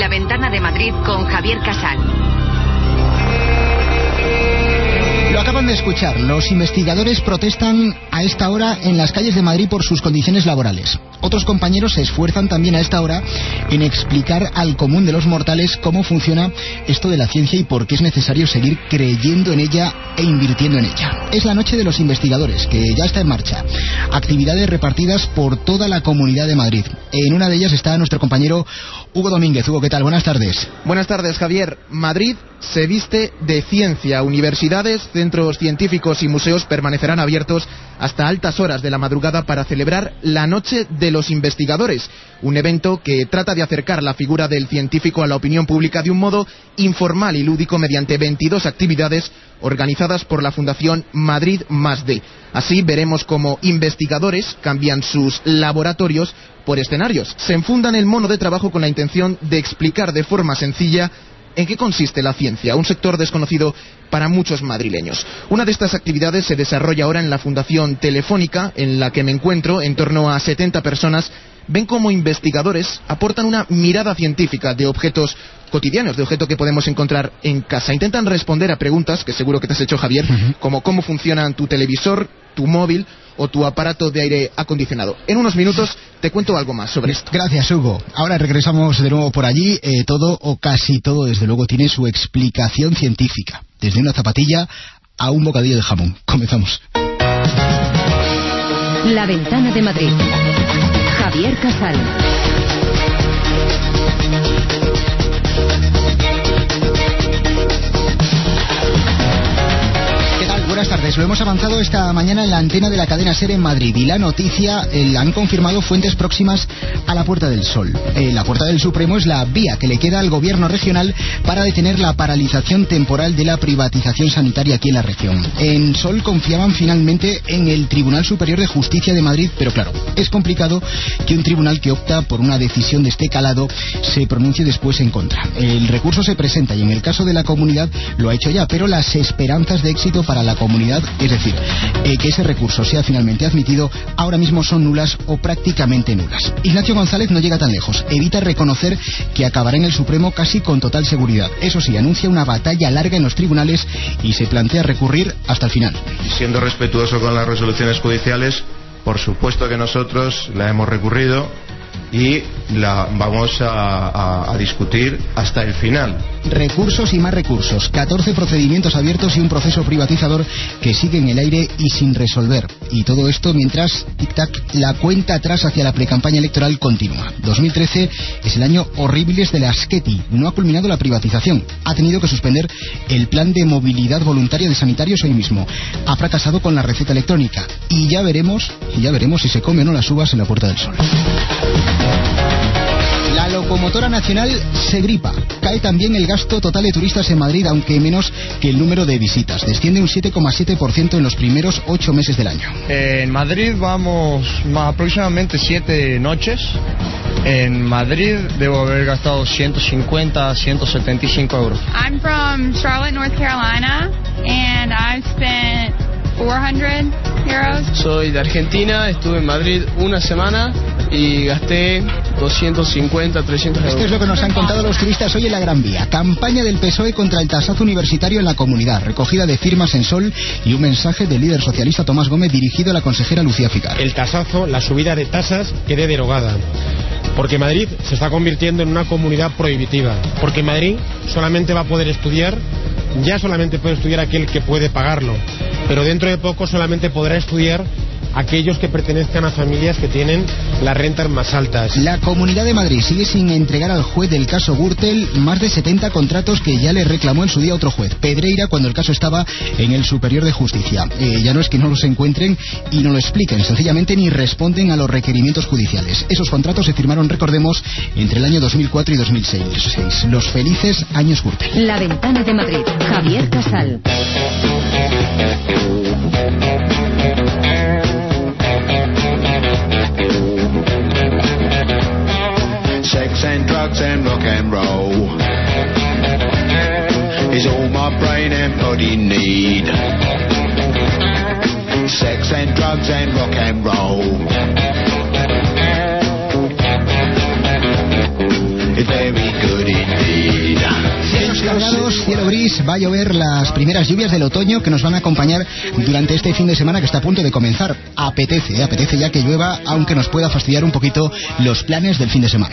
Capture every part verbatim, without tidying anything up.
La Ventana de Madrid con Javier Casal. Lo acaban de escuchar. Los investigadores protestan a esta hora en las calles de Madrid por sus condiciones laborales. Otros compañeros se esfuerzan también a esta hora en explicar al común de los mortales cómo funciona esto de la ciencia y por qué es necesario seguir creyendo en ella e invirtiendo en ella. Es la noche de los investigadores, que ya está en marcha. Actividades repartidas por toda la Comunidad de Madrid. En una de ellas está nuestro compañero Hugo Domínguez. Hugo, ¿qué tal? Buenas tardes. Buenas tardes, Javier. Madrid se viste de ciencia. Universidades, centros científicos y museos permanecerán abiertos hasta altas horas de la madrugada para celebrar la Noche de los Investigadores, un evento que trata de acercar la figura del científico a la opinión pública de un modo informal y lúdico mediante veintidós actividades organizadas por la Fundación Madrid más D. Así veremos cómo investigadores cambian sus laboratorios por escenarios. Se enfundan el mono de trabajo con la intención de explicar de forma sencilla ¿en qué consiste la ciencia? Un sector desconocido para muchos madrileños. Una de estas actividades se desarrolla ahora en la Fundación Telefónica, en la que me encuentro. En torno a setenta personas ven cómo investigadores aportan una mirada científica de objetos cotidianos, de objetos que podemos encontrar en casa. Intentan responder a preguntas que seguro que te has hecho, Javier, uh-huh. como cómo funcionan tu televisor, tu móvil o tu aparato de aire acondicionado. En unos minutos te cuento algo más sobre esto. Gracias, Hugo. Ahora regresamos de nuevo por allí. Eh, todo o casi todo, desde luego, tiene su explicación científica. Desde una zapatilla a un bocadillo de jamón. Comenzamos. La Ventana de Madrid. Javier Casal. Buenas tardes. Lo hemos avanzado esta mañana en la antena de la cadena SER en Madrid y la noticia eh, la han confirmado fuentes próximas a la Puerta del Sol. Eh, la Puerta del Supremo es la vía que le queda al gobierno regional para detener la paralización temporal de la privatización sanitaria aquí en la región. En Sol confiaban finalmente en el Tribunal Superior de Justicia de Madrid, pero claro, es complicado que un tribunal que opta por una decisión de este calado se pronuncie después en contra. El recurso se presenta y en el caso de la comunidad lo ha hecho ya, pero las esperanzas de éxito para la comunidad, es decir, eh, que ese recurso sea finalmente admitido, ahora mismo son nulas o prácticamente nulas. Ignacio González no llega tan lejos, evita reconocer que acabará en el Supremo casi con total seguridad. Eso sí, anuncia una batalla larga en los tribunales y se plantea recurrir hasta el final. Y siendo respetuoso con las resoluciones judiciales, por supuesto que nosotros la hemos recurrido y la vamos a, a, a discutir hasta el final. Recursos y más recursos, catorce procedimientos abiertos y un proceso privatizador que sigue en el aire y sin resolver. Y todo esto mientras, tic-tac, la cuenta atrás hacia la precampaña electoral continúa. dos mil trece es el año horribles de la Asqueti. No ha culminado la privatización. Ha tenido que suspender el plan de movilidad voluntaria de sanitarios hoy mismo. Ha fracasado con la receta electrónica. Y ya veremos, y ya veremos si se come o no las uvas en la Puerta del Sol. La locomotora nacional se gripa. Cae también el gasto total de turistas en Madrid, aunque menos que el número de visitas. Desciende un siete coma siete por ciento en los primeros ocho meses del año. En Madrid vamos aproximadamente siete noches. En Madrid debo haber gastado ciento cincuenta, ciento setenta y cinco euros. I'm from Charlotte, North Carolina, and I've spent four hundred euros. Soy de Argentina, estuve en Madrid una semana y gasté doscientos cincuenta, trescientos euros. Esto es lo que nos han contado los turistas hoy en la Gran Vía. Campaña del P S O E contra el tasazo universitario en la comunidad. Recogida de firmas en Sol y un mensaje del líder socialista Tomás Gómez dirigido a la consejera Lucía Ficar. El tasazo, la subida de tasas, quede derogada. Porque Madrid se está convirtiendo en una comunidad prohibitiva. Porque Madrid solamente va a poder estudiar, ya solamente puede estudiar aquel que puede pagarlo. Pero dentro de poco solamente podrá estudiar aquellos que pertenezcan a familias que tienen las rentas más altas. La Comunidad de Madrid sigue sin entregar al juez del caso Gürtel más de setenta contratos que ya le reclamó en su día otro juez, Pedreira, cuando el caso estaba en el Superior de Justicia. Eh, ya no es que no los encuentren y no lo expliquen, sencillamente ni responden a los requerimientos judiciales. Esos contratos se firmaron, recordemos, entre el año dos mil cuatro y dos mil seis. Los felices años Gürtel. La Ventana de Madrid. Javier Casal. Sex and drugs and rock and roll is all my brain and body need. Sex and drugs and rock and roll is very good indeed. gris, va a llover las primeras lluvias del otoño que nos van a acompañar durante este fin de semana que está a punto de comenzar. Apetece, ¿eh? apetece ya que llueva, aunque nos pueda fastidiar un poquito los planes del fin de semana.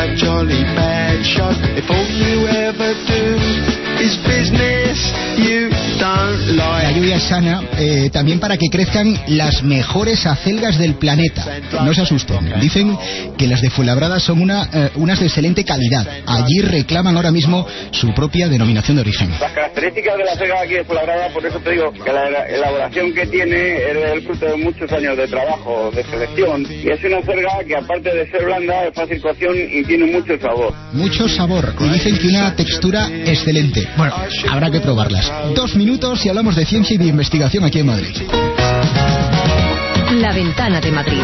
La lluvia es sana eh, también para que crezcan las mejores acelgas del planeta. No se asusten, dicen que las de Fuenlabrada son una, eh, unas de excelente calidad. Allí reclaman ahora mismo su propia denominación de origen. Las características de la acelga aquí de Fuenlabrada, por eso te digo que la elaboración que tiene es el fruto de muchos años de trabajo, de selección, y es una acelga que aparte de ser blanda, de fácil cocción y tiene mucho sabor. Mucho sabor, y dicen que una textura excelente. Bueno, habrá que probarlas. Dos minutos y hablamos de ciencia y de investigación aquí en Madrid. La Ventana de Madrid.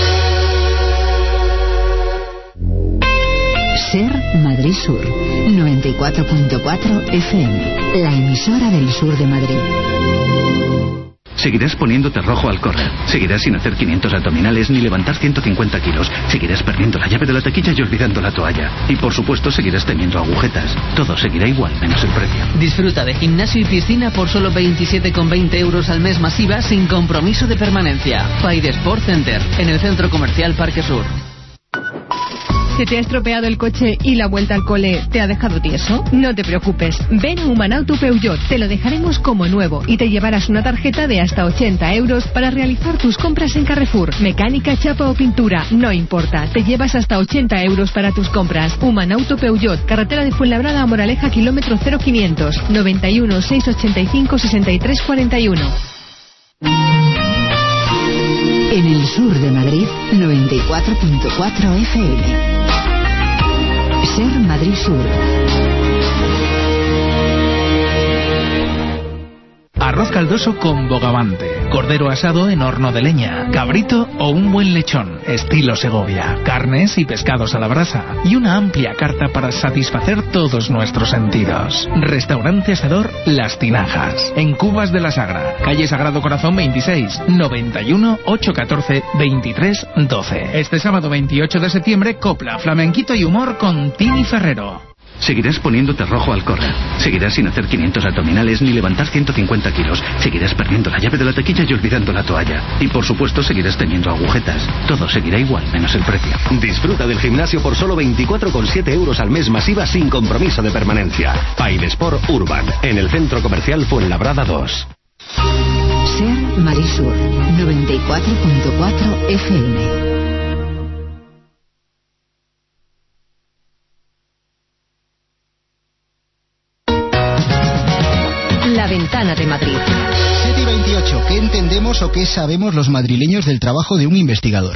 Ser Madrid Sur, noventa y cuatro punto cuatro F M, la emisora del sur de Madrid. Seguirás poniéndote rojo al correr. Seguirás sin hacer quinientos abdominales ni levantar ciento cincuenta kilos. Seguirás perdiendo la llave de la taquilla y olvidando la toalla. Y por supuesto seguirás teniendo agujetas. Todo seguirá igual, menos el precio. Disfruta de gimnasio y piscina por solo veintisiete con veinte euros al mes masiva sin compromiso de permanencia. Paide Sport Center, en el Centro Comercial Parque Sur. ¿Se te ha estropeado el coche y la vuelta al cole te ha dejado tieso? No te preocupes, ven a Humanauto Peugeot, te lo dejaremos como nuevo y te llevarás una tarjeta de hasta ochenta euros para realizar tus compras en Carrefour. Mecánica, chapa o pintura, no importa, te llevas hasta ochenta euros para tus compras. Humanauto Peugeot, carretera de Fuenlabrada a Moraleja, kilómetro cero quinientos, noventa y uno, seiscientos ochenta y cinco, sesenta y tres cuarenta y uno. En el sur de Madrid, noventa y cuatro punto cuatro F M. Ser Madrid Sur. Arroz caldoso con bogavante, cordero asado en horno de leña, cabrito o un buen lechón, estilo Segovia, carnes y pescados a la brasa y una amplia carta para satisfacer todos nuestros sentidos. Restaurante Asador Las Tinajas, en Cubas de la Sagra, calle Sagrado Corazón veintiséis, noventa y uno, ochocientos catorce, veintitrés doce. Este sábado veintiocho de septiembre, copla, flamenquito y humor con Tini Ferrero. Seguirás poniéndote rojo al correr. Seguirás sin hacer quinientos abdominales ni levantar ciento cincuenta kilos. Seguirás perdiendo la llave de la taquilla y olvidando la toalla. Y por supuesto seguirás teniendo agujetas. Todo seguirá igual, menos el precio. Disfruta del gimnasio por solo veinticuatro con siete euros al mes masiva sin compromiso de permanencia. Paide Sport Urban, en el Centro Comercial Fuenlabrada dos. Ser Madrid Sur, noventa y cuatro punto cuatro F M. La Ventana de Madrid. siete y veintiocho. ¿Qué entendemos o qué sabemos los madrileños del trabajo de un investigador?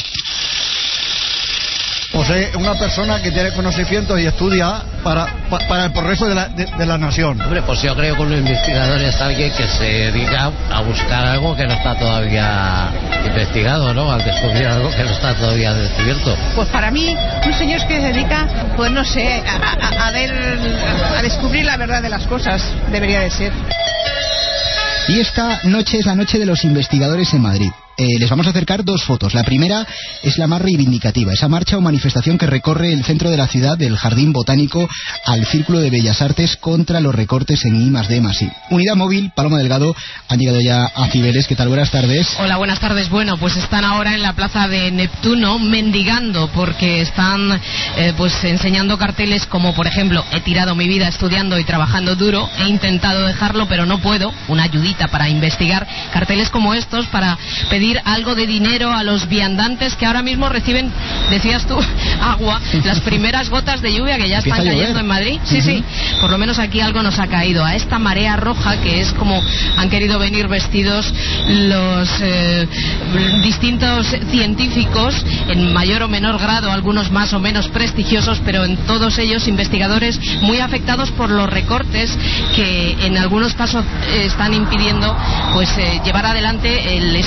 Pues es una persona que tiene conocimientos y estudia para, para, para el progreso de la, de, de la nación. Hombre, pues yo creo que un investigador es alguien que se dedica a buscar algo que no está todavía investigado, ¿no? Al descubrir algo que no está todavía descubierto. Pues para mí, un señor que se dedica, pues no sé, a, a, a ver, a descubrir la verdad de las cosas, debería de ser. Y esta noche es la noche de los investigadores en Madrid. Eh, les vamos a acercar dos fotos. La primera es la más reivindicativa, esa marcha o manifestación que recorre el centro de la ciudad, del Jardín Botánico al Círculo de Bellas Artes, contra los recortes en I más D más I. Unidad Móvil, Paloma Delgado, han llegado ya a Cibeles. ¿Qué tal? Buenas tardes. Hola, buenas tardes. Bueno, pues están ahora en la plaza de Neptuno mendigando porque están eh, pues enseñando carteles como, por ejemplo, he tirado mi vida estudiando y trabajando duro, he intentado dejarlo pero no puedo, una ayudita para investigar, carteles como estos para pedir algo de dinero a los viandantes que ahora mismo reciben, decías tú, agua, las primeras gotas de lluvia que ya están cayendo en Madrid. Sí, uh-huh. sí, por lo menos aquí algo nos ha caído. A esta marea roja, que es como han querido venir vestidos los eh, distintos científicos, en mayor o menor grado, algunos más o menos prestigiosos, pero en todos ellos investigadores muy afectados por los recortes que en algunos casos eh, están impidiendo pues eh, llevar adelante el estudio de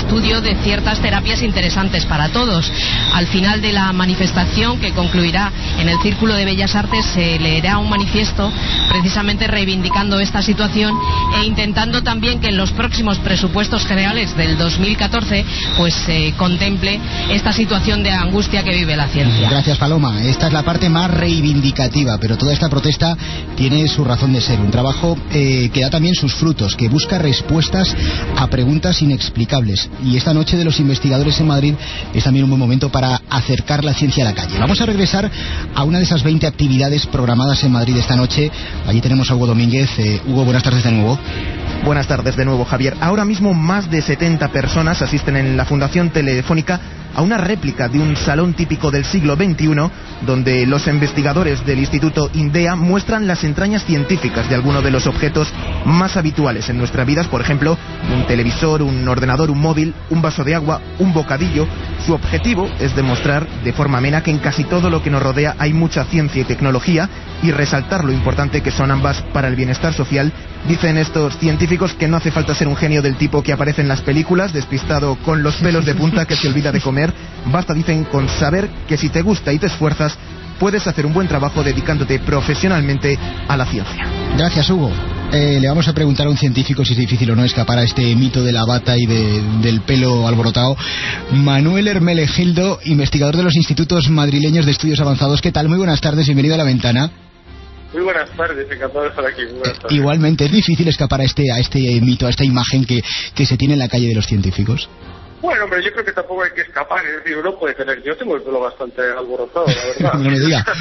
de ciertas terapias interesantes para todos. Al final de la manifestación, que concluirá en el Círculo de Bellas Artes, se leerá un manifiesto precisamente reivindicando esta situación e intentando también que en los próximos presupuestos generales del dos mil catorce pues se eh, contemple esta situación de angustia que vive la ciencia. Gracias, Paloma. Esta es la parte más reivindicativa, pero toda esta protesta tiene su razón de ser. Un trabajo eh, que da también sus frutos, que busca respuestas a preguntas inexplicables. Y esta noche de los investigadores en Madrid es también un buen momento para acercar la ciencia a la calle. Vamos a regresar a una de esas veinte actividades programadas en Madrid esta noche. Allí tenemos a Hugo Domínguez. Eh, Hugo, buenas tardes de nuevo. Buenas tardes de nuevo, Javier. Ahora mismo más de setenta personas asisten en la Fundación Telefónica a una réplica de un salón típico del siglo veintiuno, donde los investigadores del Instituto INDEA muestran las entrañas científicas de algunos de los objetos más habituales en nuestras vidas, por ejemplo, un televisor, un ordenador, un móvil, un vaso de agua, un bocadillo. Su objetivo es demostrar de forma amena que en casi todo lo que nos rodea hay mucha ciencia y tecnología, y resaltar lo importante que son ambas para el bienestar social. Dicen estos científicos que no hace falta ser un genio del tipo que aparece en las películas, despistado con los pelos de punta que se olvida de comer. Basta, dicen, con saber que si te gusta y te esfuerzas, puedes hacer un buen trabajo dedicándote profesionalmente a la ciencia. Gracias, Hugo. Eh, le vamos a preguntar a un científico si es difícil o no escapar a este mito de la bata y de, del pelo alborotado. Manuel Hermelegildo, investigador de los Institutos Madrileños de Estudios Avanzados. ¿Qué tal? Muy buenas tardes, bienvenido a La Ventana. Muy buenas tardes, encantado de estar aquí. Muy buenas tardes. Igualmente, ¿es difícil escapar a este, a este mito, a esta imagen que, que se tiene en la calle de los científicos? Bueno, hombre, yo creo que tampoco hay que escapar, es decir, uno puede tener, yo tengo el pelo bastante alborotado, la verdad. No me diga.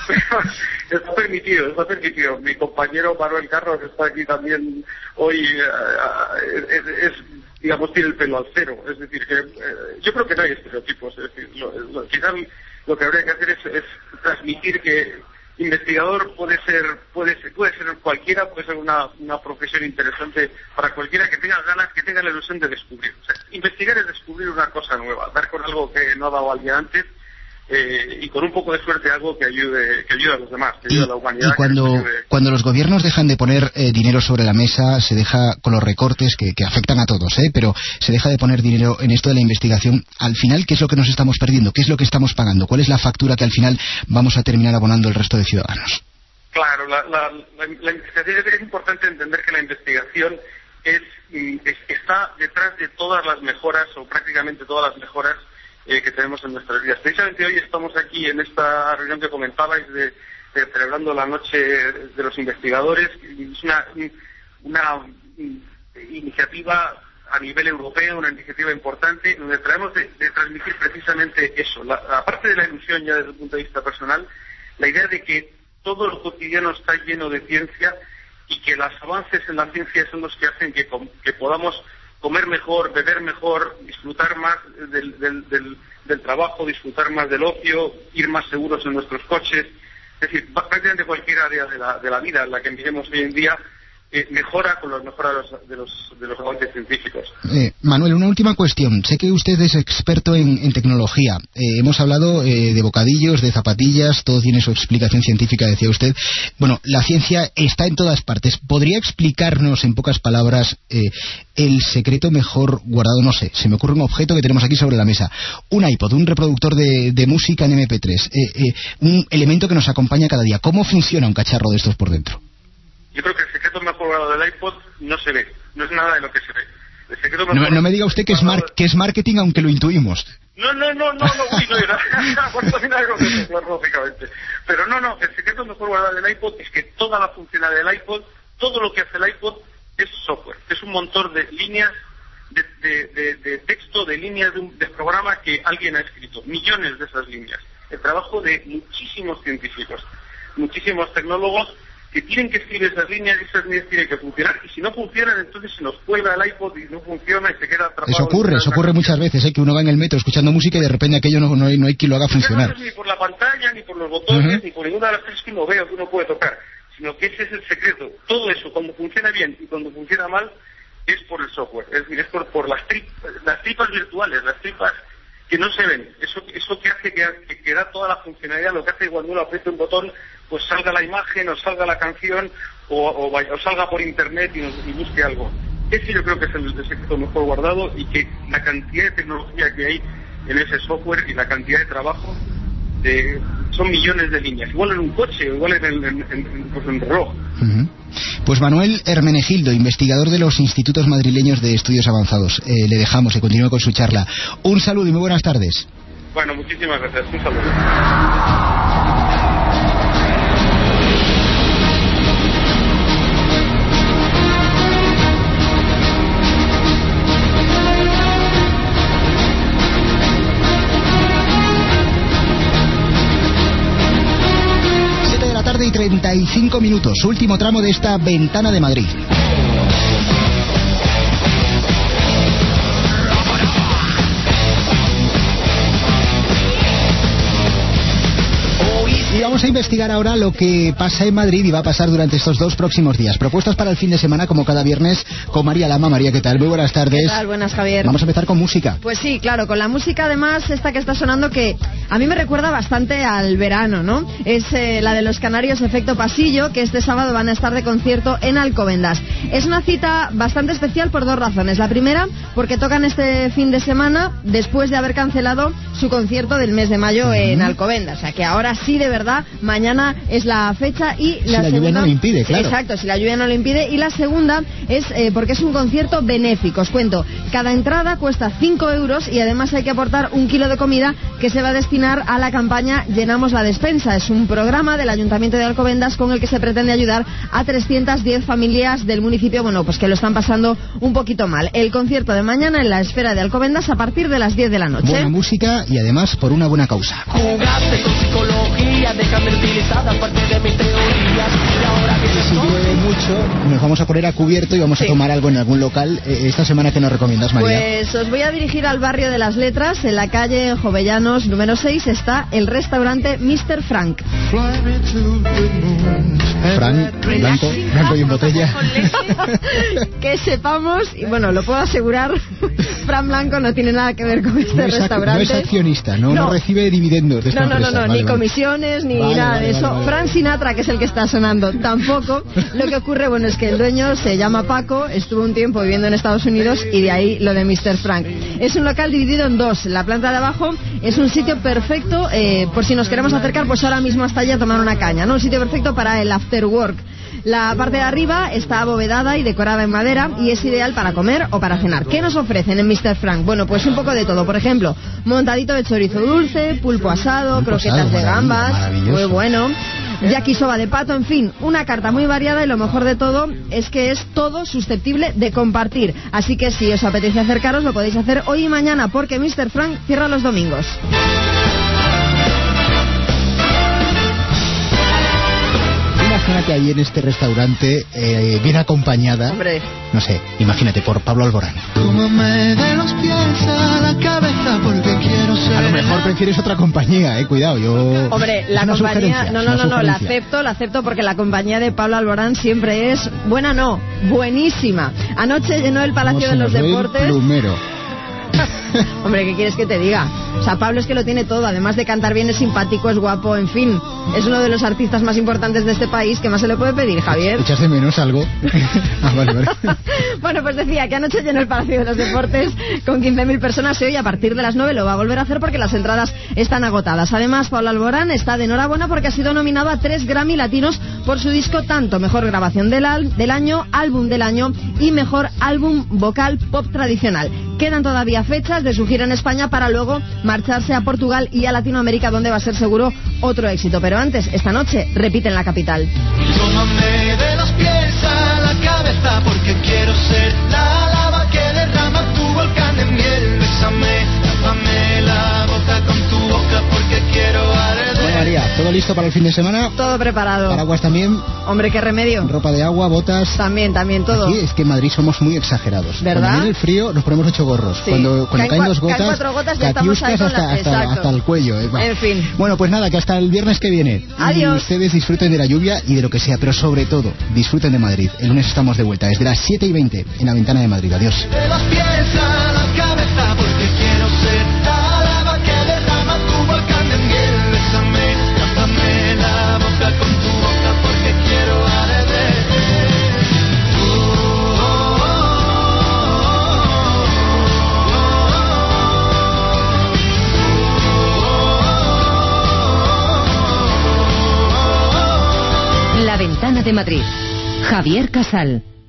Está permitido, está permitido. Mi compañero Manuel Carros está aquí también hoy, uh, es, es, digamos, tiene el pelo al cero, es decir, que uh, yo creo que no hay estereotipos, es decir, lo, lo, quizás lo que habría que hacer es, es transmitir que investigador puede ser puede ser, puede ser cualquiera, puede ser una, una profesión interesante para cualquiera que tenga ganas, que tenga la ilusión de descubrir. O sea, investigar es descubrir una cosa nueva, dar con algo que no ha dado alguien antes, eh, y con un poco de suerte algo que ayude que ayude a los demás, que ayude y, a la humanidad. Y cuando, ayude... cuando los gobiernos dejan de poner eh, dinero sobre la mesa, se deja con los recortes que, que afectan a todos, ¿eh? pero se deja de poner dinero en esto de la investigación, al final, ¿qué es lo que nos estamos perdiendo? ¿Qué es lo que estamos pagando? ¿Cuál es la factura que al final vamos a terminar abonando el resto de ciudadanos? Claro, la, la, la, la investigación, es importante entender que la investigación es, es está detrás de todas las mejoras, o prácticamente todas las mejoras eh, que tenemos en nuestras vidas. Precisamente hoy estamos aquí en esta reunión que comentabais de, de celebrando la noche de los investigadores. Es una, una iniciativa a nivel europeo, una iniciativa importante, donde traemos de, de transmitir precisamente eso. La, aparte de la ilusión ya desde el punto de vista personal, la idea de que todo lo cotidiano está lleno de ciencia y que los avances en la ciencia son los que hacen que, que podamos comer mejor, beber mejor, disfrutar más del, del, del, del trabajo, disfrutar más del ocio, ir más seguros en nuestros coches. Es decir, prácticamente cualquier área de la, de la vida en la que vivimos hoy en día eh, mejora con las mejoras de los, de los avances científicos. Eh, Manuel, una última cuestión. Sé que usted es experto en, en tecnología. Eh, hemos hablado eh, de bocadillos, de zapatillas, todo tiene su explicación científica, decía usted. Bueno, la ciencia está en todas partes. ¿Podría explicarnos, en pocas palabras, eh, el secreto mejor guardado? No sé, se me ocurre un objeto que tenemos aquí sobre la mesa. Un iPod, un reproductor de, de música en eme pe tres. Eh, eh, un elemento que nos acompaña cada día. ¿Cómo funciona un cacharro de estos por dentro? Yo creo que el secreto mejor guardado del iPod no se ve, no es nada de lo que se ve. El secreto mejor no, no me diga usted que es, mar que es marketing, aunque lo intuimos. No, no, no, no, no, uy, no, no, lógicamente. Pero no, no, el secreto mejor guardado del iPod es que toda la funcionalidad del iPod, todo lo que hace el iPod es software, es un montón de líneas de, de, de, de texto, de líneas de, un, de programa que alguien ha escrito, millones de esas líneas. El trabajo de muchísimos científicos, muchísimos tecnólogos, que tienen que escribir esas líneas y esas líneas tienen que funcionar, y si no funcionan entonces se nos cuelga el iPod y no funciona y se queda atrapado. Eso ocurre, eso ocurre muchas veces, ¿eh? Que uno va en el metro escuchando música y de repente aquello no, no, hay, no hay quien lo haga funcionar. No es ni por la pantalla, ni por los botones, uh-huh. ni por ninguna de las cosas que uno veo que uno puede tocar, sino que ese es el secreto. Todo eso, cuando funciona bien y cuando funciona mal, es por el software, es decir, es por, por las, tri las tripas virtuales, las tripas que no se ven, eso, eso que hace que, que, que da toda la funcionalidad, lo que hace cuando uno aprieta un botón, pues salga la imagen o salga la canción o, o, o salga por internet y, nos, y busque algo. Ese yo creo que es el, el secreto mejor guardado, y que la cantidad de tecnología que hay en ese software y la cantidad de trabajo eh, son millones de líneas, igual en un coche, igual en el en, en, pues en reloj. Uh-huh. Pues Manuel Hermenegildo, investigador de los institutos madrileños de estudios avanzados, eh, le dejamos y continúe con su charla. Un saludo y muy buenas tardes. Bueno, muchísimas gracias, un saludo. Y treinta y cinco minutos, último tramo de esta Ventana de Madrid. Y vamos a investigar ahora lo que pasa en Madrid y va a pasar durante estos dos próximos días. Propuestas para el fin de semana, como cada viernes, con María Lama. María, ¿qué tal? Muy buenas tardes. ¿Qué tal? Buenas, Javier. Vamos a empezar con música. Pues sí, claro, con la música además esta que está sonando, que a mí me recuerda bastante al verano, ¿no? Es eh, la de los Canarios Efecto Pasillo, que este sábado van a estar de concierto en Alcobendas. Es una cita bastante especial por dos razones. La primera, porque tocan este fin de semana después de haber cancelado su concierto del mes de mayo uh-huh. en Alcobendas. O sea que ahora sí, de verdad, mañana es la fecha. Y si la, la segunda, lluvia no lo impide, claro. Exacto, si la lluvia no lo impide. Y la segunda es eh, porque es un concierto benéfico. Os cuento, cada entrada cuesta cinco euros y además hay que aportar un kilo de comida que se va a destinar a la campaña Llenamos la Despensa. Es un programa del Ayuntamiento de Alcobendas con el que se pretende ayudar a trescientas diez familias del municipio, bueno, pues que lo están pasando un poquito mal. El concierto de mañana en la Esfera de Alcobendas a partir de las diez de la noche. Buena música y además por una buena causa. Jugaste con psicología, déjame utilizada parte de mis teorías. Y ahora vienes si llueve mucho, nos vamos a poner a cubierto y vamos sí. a tomar algo en algún local. Eh, esta semana, ¿qué nos recomiendas, María? Pues os voy a dirigir al barrio de las Letras. En la calle Jovellanos número seis está el restaurante mister Frank. Frank, blanco, blanco y en botella. Que sepamos, y bueno, lo puedo asegurar, Fran Blanco no tiene nada que ver con este no es, restaurante. No es accionista, no, no. no recibe dividendos de esta No, no, empresa. no, no vale, ni vale. comisiones, ni vale, nada vale, de eso. Vale, vale. Fran Sinatra, que es el que está sonando, tampoco. Lo que ocurre, bueno, es que el dueño se llama Paco, estuvo un tiempo viviendo en Estados Unidos y de ahí lo de mister Frank. Es un local dividido en dos. La planta de abajo es un sitio perfecto, eh, por si nos queremos acercar, pues ahora mismo hasta allá a tomar una caña, ¿no? Un sitio perfecto para el after work. La parte de arriba está abovedada y decorada en madera y es ideal para comer o para cenar. ¿Qué nos ofrecen en mister Frank? Bueno, pues un poco de todo. Por ejemplo, montadito de chorizo dulce, pulpo asado, pulpo croquetas asado, de gambas, muy bueno, yakisoba de pato, en fin, una carta muy variada y lo mejor de todo es que es todo susceptible de compartir. Así que si os apetece acercaros lo podéis hacer hoy y mañana porque mister Frank cierra los domingos. Imagínate ahí en este restaurante, eh, bien acompañada. Hombre. No sé, imagínate, por Pablo Alborán. Tómame de los pies a la cabeza porque quiero ser. A lo mejor prefieres otra compañía, eh, cuidado, yo. Hombre, la compañía. No, no, no, no, la acepto, la acepto porque la compañía de Pablo Alborán siempre es buena, no, buenísima. Anoche llenó el Palacio de los Deportes. Plumero. Hombre, ¿qué quieres que te diga? O sea, Pablo es que lo tiene todo, además de cantar bien es simpático, es guapo, en fin. Es uno de los artistas más importantes de este país. ¿Qué más se le puede pedir, Javier? ¿Echas de menos algo? Ah, vale, vale. Bueno, pues decía que anoche llenó el Palacio de los Deportes con quince mil personas y hoy a partir de las nueve lo va a volver a hacer porque las entradas están agotadas. Además, Pablo Alborán está de enhorabuena porque ha sido nominado a tres Grammy Latinos por su disco tanto Mejor Grabación del, al- del Año, Álbum del Año y Mejor Álbum Vocal Pop Tradicional. Quedan todavía fechas de su gira en España para luego marcharse a Portugal y a Latinoamérica, donde va a ser seguro otro éxito. Pero antes, esta noche, repite en la capital. Tómame de los pies a la cabeza porque quiero ser la lava que derrama tu volcán de miel. Bésame, tápame la boca con tu boca porque quiero arder. Bueno, María, ¿todo listo para el fin de semana? Todo preparado. ¿Paraguas también? Hombre, qué remedio. ¿Ropa de agua, botas? También, también, todo. Aquí es que en Madrid somos muy exagerados. ¿Verdad? Cuando viene el frío nos ponemos ocho gorros. Sí. Cuando, cuando caen, caen dos gotas, caen cuatro gotas ya estamos ahí con hasta, la... hasta, hasta el cuello. Eh, en fin. Bueno, pues nada, que hasta el viernes que viene. Adiós. Y ustedes disfruten de la lluvia y de lo que sea, pero sobre todo, disfruten de Madrid. El lunes estamos de vuelta, desde las siete y veinte en la Ventana de Madrid. Adiós. De los pies a la cabeza porque quiero ser la lava que derrama tu volcán de miel. Bésame, tápame la boca con tu boca porque quiero arder. Oh, oh, oh, Comunidad de Madrid. Javier Casal.